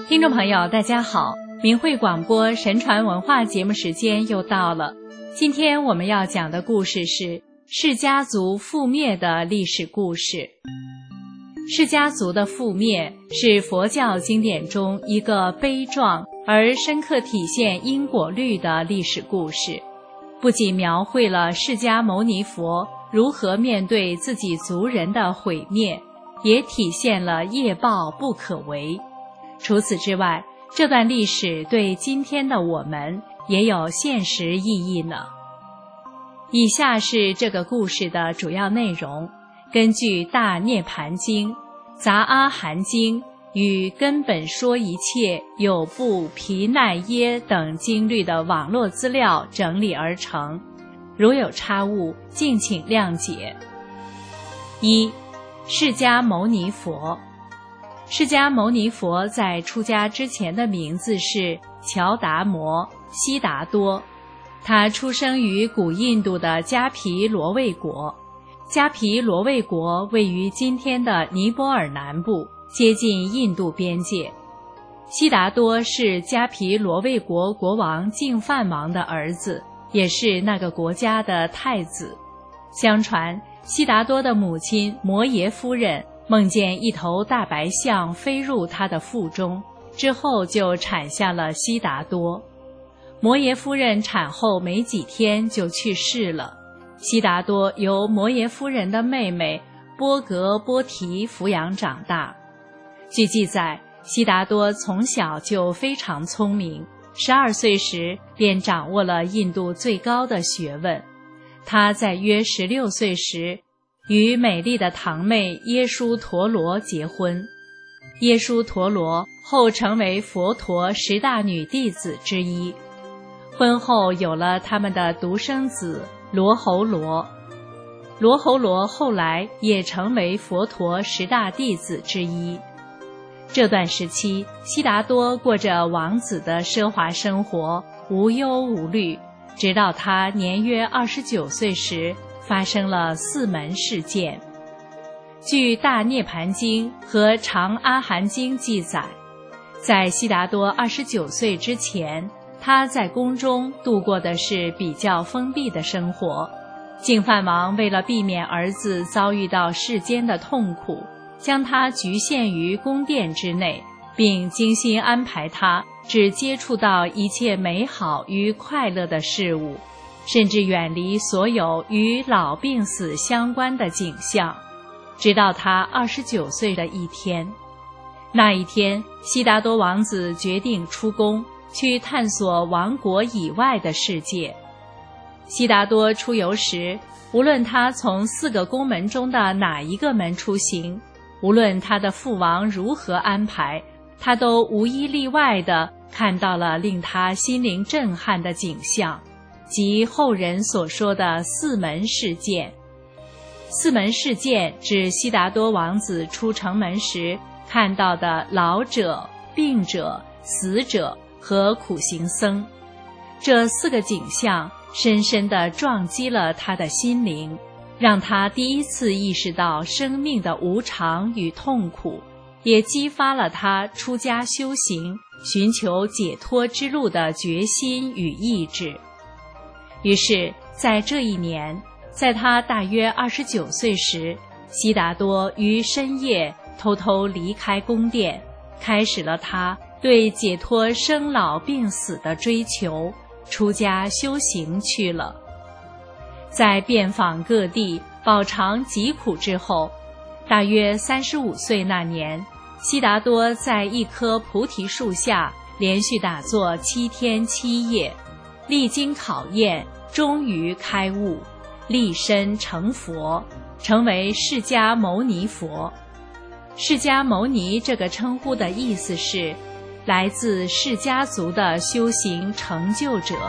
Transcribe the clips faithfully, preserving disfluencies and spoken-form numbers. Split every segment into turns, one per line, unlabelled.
听众朋友大家好，明慧广播神传文化节目时间又到了。今天我们要讲的故事是释家族覆灭的历史故事。释家族的覆灭是佛教经典中一个悲壮而深刻体现因果律的历史故事，不仅描绘了释迦牟尼佛如何面对自己族人的毁灭，也体现了业报不可为。除此之外，这段历史对今天的我们也有现实意义呢。以下是这个故事的主要内容，根据《大涅盘经》、《杂阿含经》与《根本说一切有部毗奈耶》等经律的网络资料整理而成，如有差误，敬请谅解。一、释迦牟尼佛。释迦牟尼佛在出家之前的名字是乔达摩悉达多，他出生于古印度的迦毗罗卫国。迦毗罗卫国位于今天的尼泊尔南部，接近印度边界。悉达多是迦毗罗卫国国王净饭王的儿子，也是那个国家的太子。相传悉达多的母亲摩耶夫人梦见一头大白象飞入她的腹中，之后就产下了悉达多。摩耶夫人产后没几天就去世了，悉达多由摩耶夫人的妹妹波格波提抚养长大。据记载，悉达多从小就非常聪明，十二岁时便掌握了印度最高的学问。他在约十六岁时与美丽的堂妹耶输陀罗结婚。耶输陀罗后成为佛陀十大女弟子之一。婚后有了他们的独生子罗睺罗。罗睺罗后来也成为佛陀十大弟子之一。这段时期，悉达多过着王子的奢华生活，无忧无虑，直到他年约二十九岁时发生了四门事件。据《大涅盘经》和《长阿含经》记载，在悉达多二十九岁之前，他在宫中度过的是比较封闭的生活。净饭王为了避免儿子遭遇到世间的痛苦，将他局限于宫殿之内，并精心安排他只接触到一切美好与快乐的事物，甚至远离所有与老病死相关的景象，直到他二十九岁的一天。那一天，悉达多王子决定出宫，去探索王国以外的世界。悉达多出游时，无论他从四个宫门中的哪一个门出行，无论他的父王如何安排，他都无一例外地看到了令他心灵震撼的景象，即后人所说的四门事件。四门事件指悉达多王子出城门时看到的老者、病者、死者和苦行僧。这四个景象深深地撞击了他的心灵，让他第一次意识到生命的无常与痛苦，也激发了他出家修行、寻求解脱之路的决心与意志。于是在这一年，在他大约二十九岁时，悉达多于深夜偷偷离开宫殿，开始了他对解脱生老病死的追求，出家修行去了。在遍访各地饱尝疾苦之后，大约三十五岁那年，悉达多在一棵菩提树下连续打坐七天七夜，历经考验，终于开悟，立身成佛，成为释迦牟尼佛。释迦牟尼这个称呼的意思是来自释迦族的修行成就者。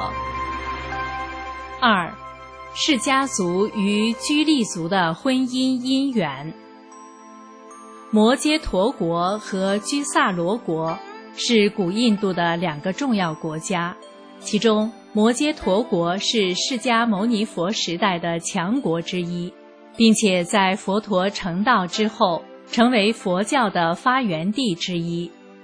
二、释迦族与居利族的婚姻姻缘。摩揭陀国和居萨罗国是古印度的两个重要国家，其中摩揭陀国是释迦牟尼佛时代的强国之一，并且在佛陀成道之后成为佛教的发源地之一。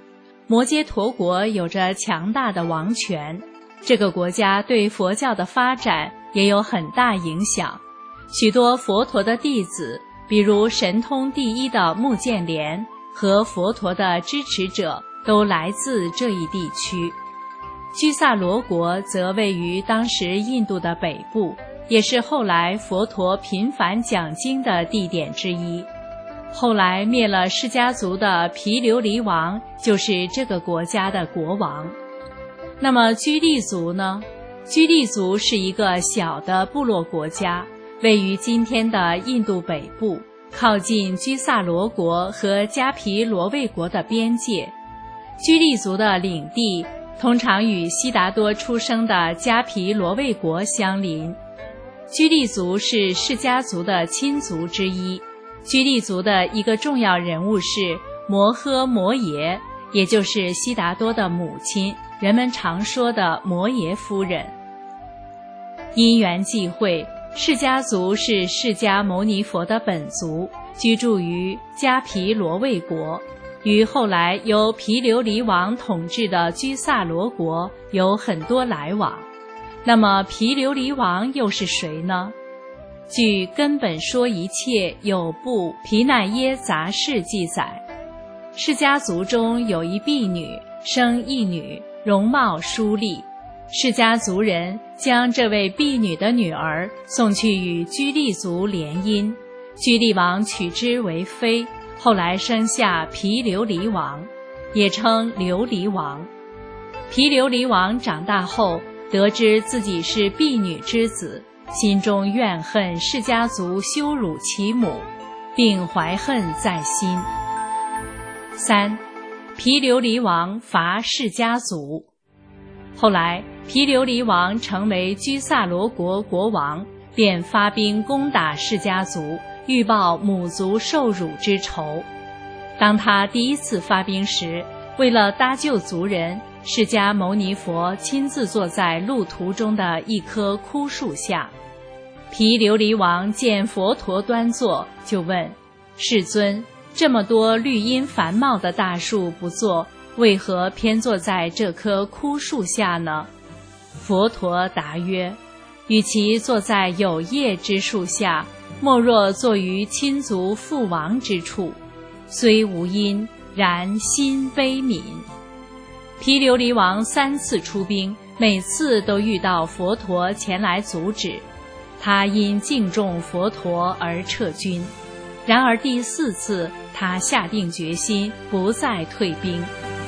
摩揭陀国有着强大的王权，这个国家对佛教的发展也有很大影响。许多佛陀的弟子，比如神通第一的目犍连和佛陀的支持者，都来自这一地区。居萨罗国则位于当时印度的北部，也是后来佛陀频繁讲经的地点之一。后来灭了释迦族的毗琉璃王就是这个国家的国王。那么居利族呢？居利族是一个小的部落国家，位于今天的印度北部，靠近居萨罗国和迦毗罗卫国的边界。居利族的领地通常与悉达多出生的迦毗罗卫国相邻。居利族是释迦族的亲族之一。居利族的一个重要人物是摩诃摩耶，也就是悉达多的母亲，人们常说的摩耶夫人。因缘际会，释迦族是释迦牟尼佛的本族，居住于迦毗罗卫国，与后来由毗琉璃王统治的居萨罗国有很多来往。那么毗琉璃王又是谁呢？据《根本说一切有部毗奈耶杂事》记载，释迦族中有一婢女，生一女，容貌淑丽。释迦族人将这位婢女的女儿送去与居利族联姻，居利王娶之为妃，后来生下毗琉璃王，也称琉璃王。毗琉璃王长大后，得知自己是婢女之子，心中怨恨释迦族羞辱其母，并怀恨在心。三，毗琉璃王伐释迦族。后来毗琉璃王成为居萨罗国国王，便发兵攻打释迦族，欲报母族受辱之仇。当他第一次发兵时，为了搭救族人，释迦牟尼佛亲自坐在路途中的一棵枯树下。毗琉璃王见佛陀端坐，就问：世尊，这么多绿荫繁茂的大树不坐，为何偏坐在这棵枯树下呢？佛陀答曰：与其坐在有叶之树下，莫若坐于亲族父亡之处，虽无因，然心悲悯。毗琉璃王三次出兵，每次都遇到佛陀前来阻止，他因敬重佛陀而撤军。然而第四次，他下定决心不再退兵。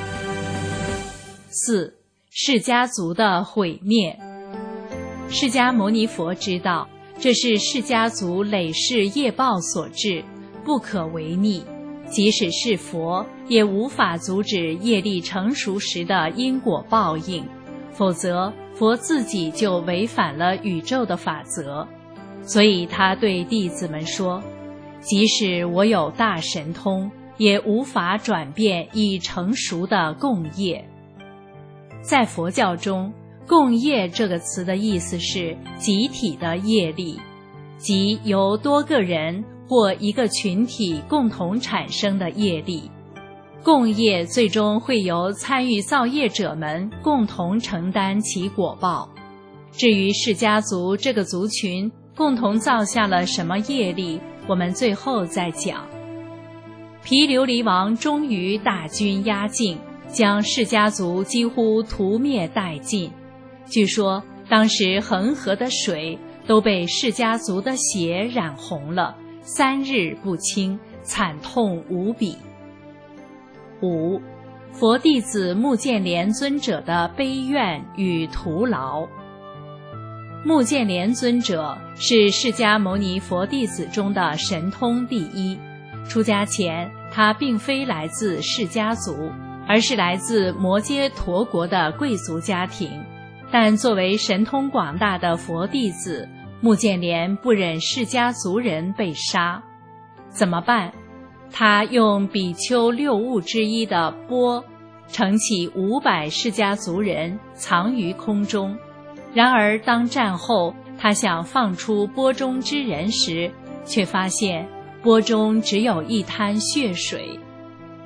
四，释迦族的毁灭。释迦牟尼佛知道，这是释迦族累世业报所致，不可违逆。即使是佛，也无法阻止业力成熟时的因果报应，否则佛自己就违反了宇宙的法则。所以他对弟子们说：即使我有大神通，也无法转变已成熟的共业。在佛教中，共业这个词的意思是集体的业力，即由多个人或一个群体共同产生的业力。共业最终会由参与造业者们共同承担其果报。至于释迦族这个族群共同造下了什么业力，我们最后再讲。毗琉璃王终于大军压境，将释迦族几乎屠灭殆尽。据说当时恒河的水都被释迦族的血染红了，三日不清，惨痛无比。五，佛弟子目犍连尊者的悲怨与徒劳。目犍连尊者是释迦牟尼佛弟子中的神通第一。出家前，他并非来自释迦族，而是来自摩揭陀国的贵族家庭。但作为神通广大的佛弟子，目犍连不忍释迦族人被杀，怎么办？他用比丘六物之一的钵，盛起五百释迦族人，藏于空中。然而当战后，他想放出钵中之人时，却发现钵中只有一滩血水。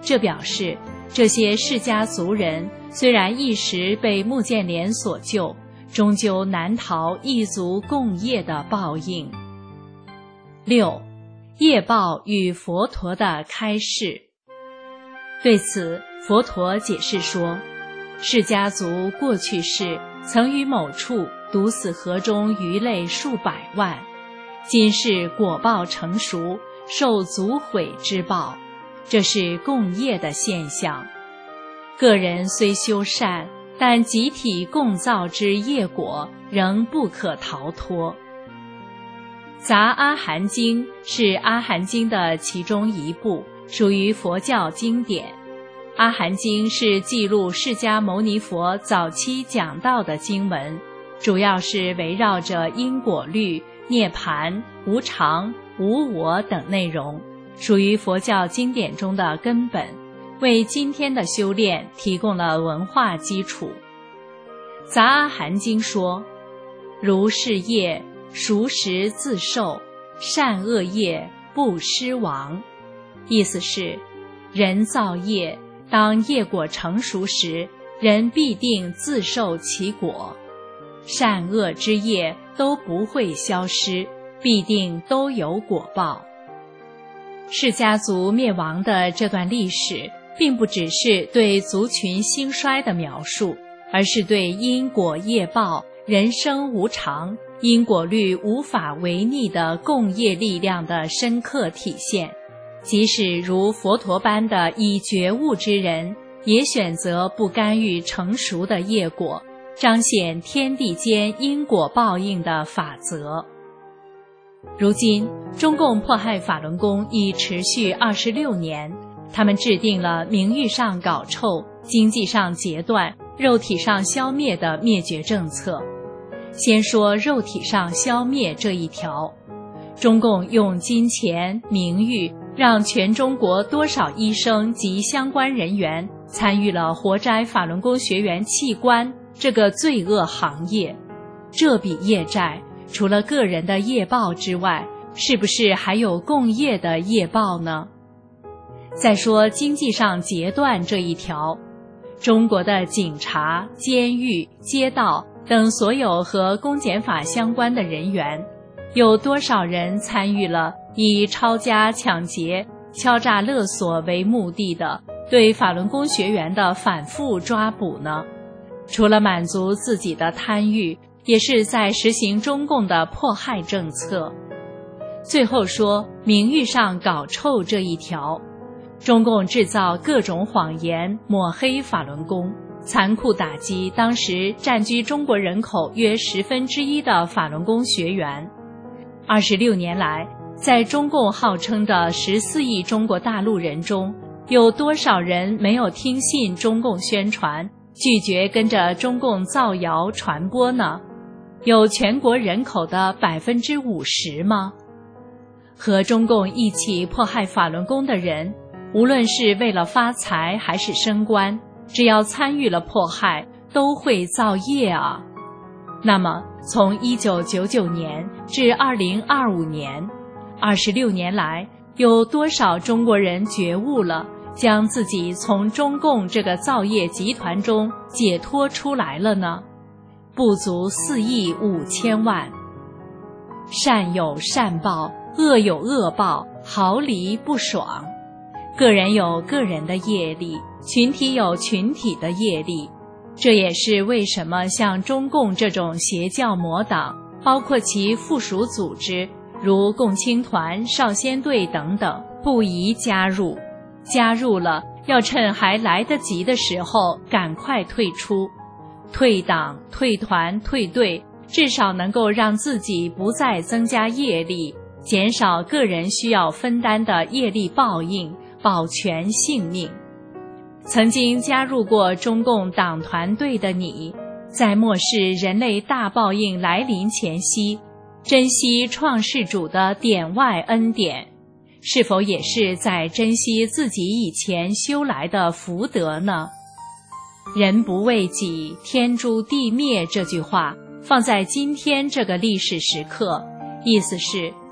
这表示这些释迦族人虽然一时被目犍连所救，终究难逃异族共业的报应。六、业报与佛陀的开示。对此，佛陀解释说，释迦族过去世曾于某处毒死河中鱼类数百万，今世果报成熟，受族毁之报，这是共业的现象。个人虽修善，但集体共造之业果仍不可逃脱。杂阿含经是阿含经的其中一部，属于佛教经典。阿含经是记录释迦牟尼佛早期讲道的经文，主要是围绕着因果律、涅槃、无常、无我等内容，属于佛教经典中的根本，为今天的修炼提供了文化基础。杂阿含经说，如是业，熟时自受，善恶业不失亡。意思是，人造业，当业果成熟时，人必定自受其果，善恶之业都不会消失，必定都有果报。释迦族灭亡的这段历史，并不只是对族群兴衰的描述，而是对因果业报、人生无常、因果律无法违逆的共业力量的深刻体现。即使如佛陀般的已觉悟之人，也选择不干预成熟的业果，彰显天地间因果报应的法则。如今，中共迫害法轮功已持续二十六年，他们制定了名誉上搞臭、经济上截断、肉体上消灭的灭绝政策。先说肉体上消灭这一条，中共用金钱、名誉，让全中国多少医生及相关人员参与了活摘法轮功学员器官这个罪恶行业。这笔业债，除了个人的业报之外，是不是还有共业的业报呢？再说经济上截断这一条，中国的警察、监狱、街道等所有和公检法相关的人员，有多少人参与了以抄家、抢劫、敲诈勒索为目的的对法轮功学员的反复抓捕呢？除了满足自己的贪欲，也是在实行中共的迫害政策。最后说名誉上搞臭这一条，中共制造各种谎言，抹黑法轮功，残酷打击当时占据中国人口约十分之一的法轮功学员。二十六年来，在中共号称的十四亿中国大陆人中，有多少人没有听信中共宣传，拒绝跟着中共造谣传播呢？有全国人口的百分之五十吗？和中共一起迫害法轮功的人，无论是为了发财还是升官，只要参与了迫害，都会造业啊。那么，从一九九九年至二零二五年，二十六年来，有多少中国人觉悟了，将自己从中共这个造业集团中解脱出来了呢？不足四亿五千万。善有善报，恶有恶报，毫厘不爽。个人有个人的业力，群体有群体的业力。这也是为什么像中共这种邪教魔党，包括其附属组织，如共青团、少先队等等，不宜加入。加入了，要趁还来得及的时候赶快退出。退党、退团、退队，至少能够让自己不再增加业力，减少个人需要分担的业力报应，保全性命。曾经加入过中共党团队的你，在漠视人类大报应来临前夕，珍惜创世主的点外恩典，是否也是在珍惜自己以前修来的福德呢？人不为己，天诛地灭这句话放在今天这个历史时刻，意思是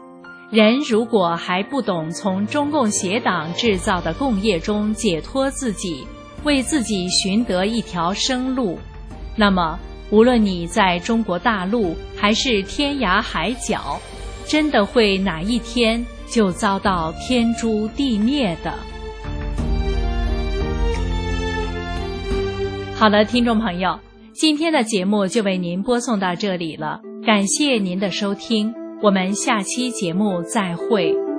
人如果还不懂从中共邪党制造的共业中解脱自己，为自己寻得一条生路，那么无论你在中国大陆还是天涯海角，真的会哪一天就遭到天诛地灭的。好了，听众朋友，今天的节目就为您播送到这里了，感谢您的收听，我们下期节目再会。